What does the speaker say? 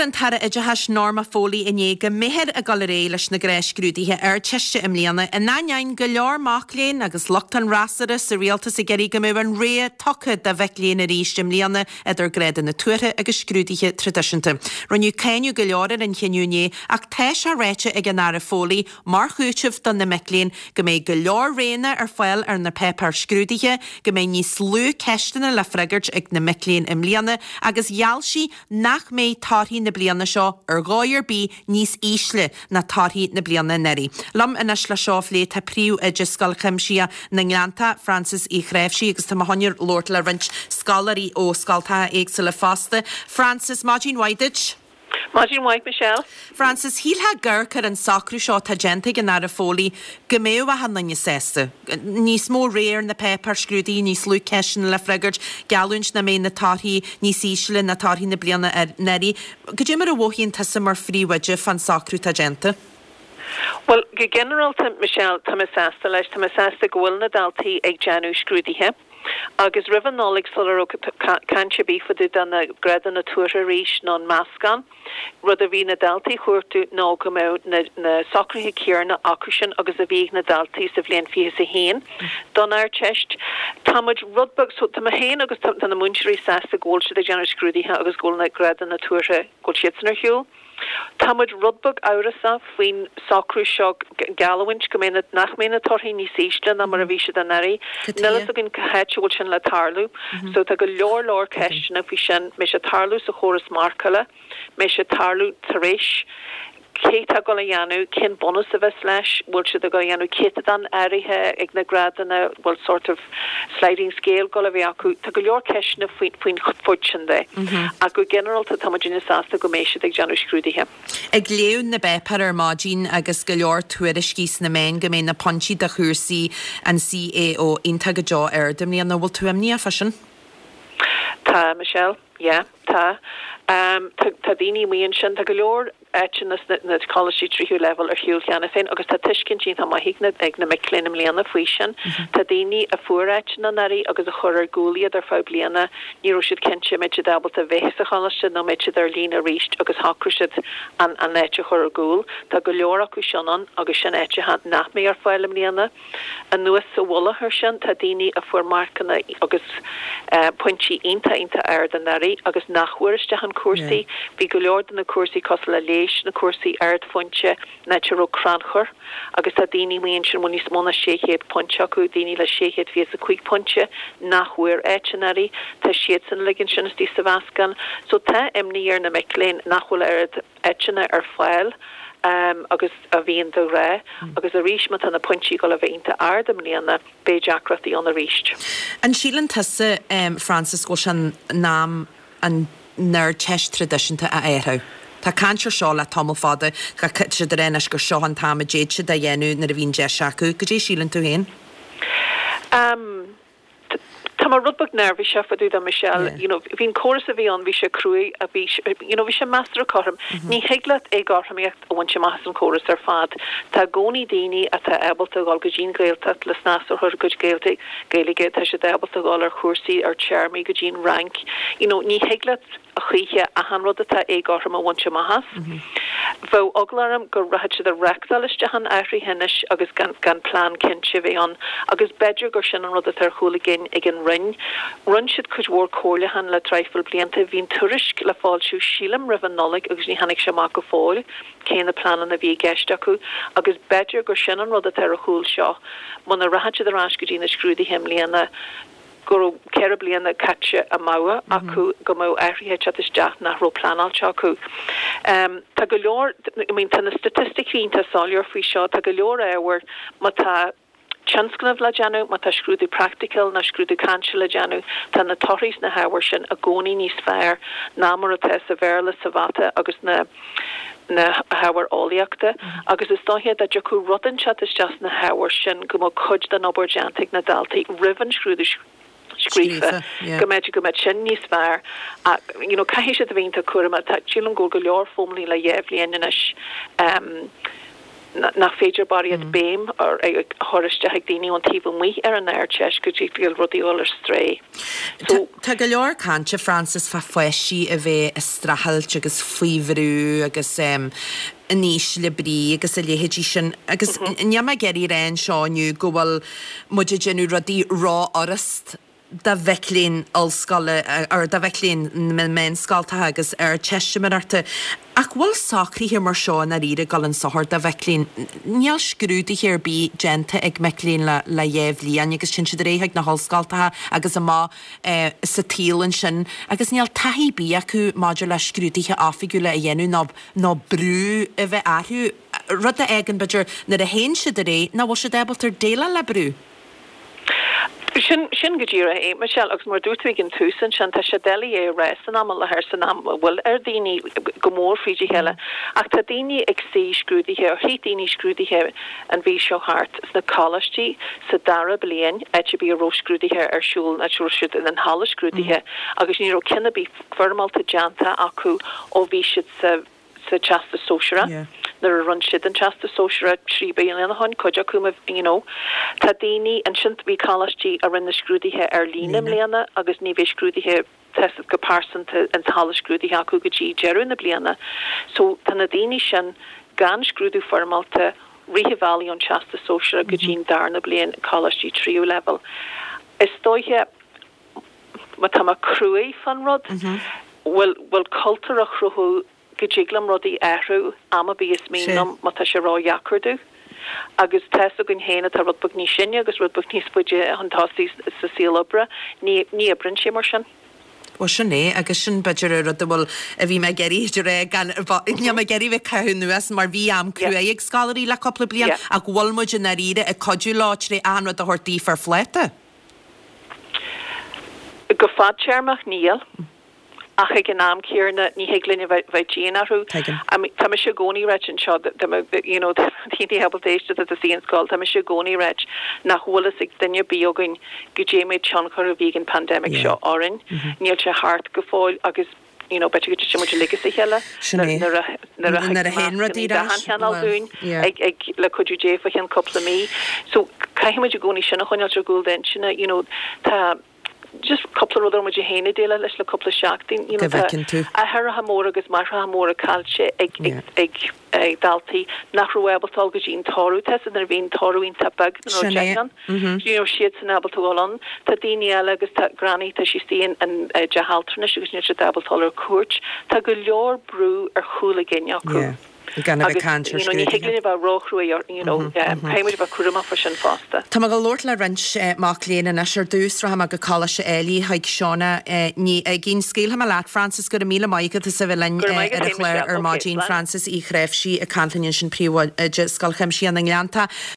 an tara idehas norma fólaí iné go méhéad a galaré leis na gréisgrúdaithe teiste im líana a náin go leor mácléin agus lochtan rasara sa rialtas a geirí go mé an ré tocha de bheitléon a ríist im líana idir gréad na tuaire agus scrúdaithe tradiisianta. Runniu céinniu go leorir an chéniuné ach teis a réite ag an nára fólaí mar chúiteh don na mecléin go mé go leor réine ar fáil ar na pepar scrúdaithe go mé níos slú ceistena le freigart ag na mecléin im líana agus gealsí nach mé tarthaí na bliana seo ar gáir bí níos ísle na tarthaí na bliana neri. Lam inis le seo lé tá príú idir scal chimsia na nglanta Francis í chréibhsí agus tá honir Lord le rint scalarí ó scalta éagsa le fásta. Francis, Máidín Waidich. Máidín White, Michelle. Francis, híltha gurchar an sacrú seo tá gente gan ar a fólaí go méh a hanna sésta. Níos mó réir na pepar scrúdaí, níos lú ceisian le freigart, galúint na mé na tarthaí, níos ísle na tarthaí na bliana ar neri. Go dtí mar a bhóithíonn tusa mar fríomhaide fan sacrú tá gente? Well, go general Michelle tá sésta leis tá sésta gohfuil na daltaí ag deanú scrúdaithe. Agus rivan nálig solar canse bí fadu dan na gredan na tuair ríis non mascan rud a bhí na daltaí chuirtú ná go mé na sacrthe céarna acusin agus a bhí na daltaí sa bblion fios a héin don air teist táid rudbug so tá héin agus tá na muintirí sesta ggóil si a deanna scrúdaithe agus ggóil na gredan na tuaire ggóil sianar hiúil. Táid rudbug áirasa faoin sacrú seo galhaint go ména nach ména torthaí níos ísle na mar a bhí se den airí. Nelas a gin cahéitúil sin le tarlú, so tá go leor ceistena fhí sin mé se tarlú sa chóras marcala, mé se tarlú taréis, Céta go leanú cin bonus a bheits leis, bhfuil si go leanú céta dan airithe ag na gradana bhfuil sort of sliding scale go le bhí acu, tá go leor ceisna faoin chutfud de. A go general tá tamidína sásta go méisi ag deanú scrúdaithe. Ag léún na bepar ar Máidín agus go leor tuairiscís na mén go mé na ponchí de chuirsaí an CA ó inta go deá airdam níana bhfuil tú amní a fasin? Tá, Michelle, yeah, tá. Tá daoine míonn sin tá go leor etnas na college tríú level ar hiúil cheanna féin agus tá tuiscin sin tá maithína ag na miclénim léana faoi sin tá daoine a fuairreitna narí agus a chur ar gúliad ar fá bliana níú siad cinse méid si dabal a bhéis a chalaiste nó méid siad ar lína ríist agus hacrúisiid an éite chur ar gúil tá go leor acu seanan agus sin éite hat nach mé ar fáilim léana a nuas sa bhla thir sin tá daoine a fuair marcanna agus pointí inta air den narí agus nachhuairiste an cuasaí bhí go leor den na cuasaí cos le na cuasaí aird fontse netero cranchor agus a daoine míonn sin mún níos móna 600 pontse acu daoine le 600 fios a cuig pontse nachhuair éitinarí tá siad san ligin sin tí sa bhascan so tá imníar na micléin nachhfuil aird éitina ar fáil agus a bhíon do ré agus a ríisma an na pointí go le bhéonnta ardam líana béideachraí an a ríist. An sílan tusa Francis go an nám an nerd teist tradiisianta a éirthú. Tá cantir seo le tamil fada go se de rénas gur seo an táid déad se de dhéanú na a bhín de seacu, go dé sílan tú héin? Tá mar rudbug nervhí se faú a Michelle, hín choras a bhí an bhí se cruúi a bhí se meastar chom, ní heaglaat ag gáhamíocht a bhain se meas an choras ar fad. Tá gcónaí daoine a tá ebalta gáil go dín gailta le snásar chuir go gailta gaige tá sé ebalta gáil ar chuirsaí ar chairmí go dín rank. Ní heaglaat a chuiche a hanrodata ag gáham a bhain se mahas. Bó oglarm go raid se a rectaliste han airí hennis agus gan plán cinse bhé an agus beidir gur sin an rudat ar chuúlagin ag an rinn. Run siad chud mhór cóla han le treifil blianta hín tuirisk le fáilsú sílam rihan nolig agus ní hanig sem go fáil cé na plán a bhí geist acu agus beidir gur sin an rudat ar a chuúl seo man a raid se a rás go dína scrúdi him líana go ceir bliana catse a máha acu go mó airithe chatteteach nach ro planál acu. Tá go leor tan na statisticín tá sáir faoi seo tá go leor éhar má tá Chanscnamh le deanú má tá scrúdú practical na scrúdú canse le deanú tá na torís na hahar sin a gcónaí níos fearr námara te sa bhéla sa bhata agus na hahar áliaachta agus is dáhéad a deú rudan chatteteach na hahar sin go má chud den oberjantig na daltaí rihan scrúdú scrífa go méid sin níos fearr a caiisi a bhínta cuama tá sílan go leor fómlí le dhéhlíon inis nach féidir bariad béim ar thuiriste ag daoine an tíh mí ar an airteis go dtí fiil rudíolar stré. Tá go leor cante Francis fa foiisi a bheith strahailt agus faoihrú agus níos le brí agus a léhédí sin agus neama geirí réin seániu go bhfuil muidir genú rodí rá orast da bhelín allscoile ar da bhelín men scalta agus ar teisimarta ach bhfuil sacríthe mar seo na ríre galan sohar da bhelín neall scrúdi hir bí genta ag melín le dhéhlíon agus sin si réigh na hallscaltathe agus má sa tílan sin agus neall taí bí acu maidir le scrútithe áfiú le a dhéennn ná brú a bheith athú rud a egan beidir na a héin si ré ná bhil se débaltar déile le brú. Sin godíra é Michelle agus mar dútwigin túsan sin tá se deli é res an am le her san am bhfuil daoine gomór frídí heile ach tá daoine ag sé scrúdithe ar hí daoine scrúdithe an bhí seo hart is na callistí sa dara blion bí a róscrúdithe ar siúl na siúrisiid in an hala scrúdithe agus ní cinna bí formalta deanta acu ó bhí siid sa chasta sóisiire. There run shit and chasta social tree by an hon koja kuma tá daoine an sin bhí callistí a rinne scrúdithe ar línim léana agus ní bheith scrúdithe test go pásanta an thala scrúdithe acu go dtí jeú na bliana so tá na daoine sin gan scrúdú formalta rihivalí an chasta social go dtí darna blian callistí tríú level. Is dóithe tá a cruúé fan rod bhfuil cultúr a chruthú glam rodí ahrú ama bí is mínam má tá se rá jaacardú agus te a gon héna tá rudbug ní sinne agus rudbug níos buide antásí sa sílabra ní a brin sé mar sin. Wa sinné agus sin beidir rud bhfuil a bhí me geirí ré gan me geirí bheith ceún nuas mar bhí am cruéag scalarí le coppla blian a bhfuilmuid na ríide a codú láitre anrad a hortíí far fléite. Go fad séarmach níl. Ach ag an náam céarna ní heglinn bheith géanarú. Tá me se gcónaí reit an seo tíí hebaldéiste a síon sáil, tá me se gcónaí reit nach thulas ag dunne bíogain go déméid seanchar a bhígan pandemic seo árin, níl se hart go fáil agus bet go si mu legus heile na a henradí hanalún ag le chuú défa an coppla mí. So caiimiid gcónaí sinna chuineil ar gúil den sinna tá just couple of other much héna déile leis le couple seachtain a her ha mór agus mar ha mór a calse ag daltaí nach roebaltal go dín torú te an er vín torúín tabag an siad san abaltáán tá daine eile agus tá granny tá si stíon an dehaltrna agus ne se dabaltal ar cuat tá go leor brú ar chúla ginneach. Gan a cancer higlin ba rochruí caiimiid ba cuama fa sin fásta. Tá go Lord le rins mac léana na seir dús ra ha go call se élí haig seánna ní ginn scéil ha leat Francis go a míle maigad sa bhlein ar a chléir ar má Jean Francis í chréibh si a cantain sin príomhide scal cheim si an Gleanta.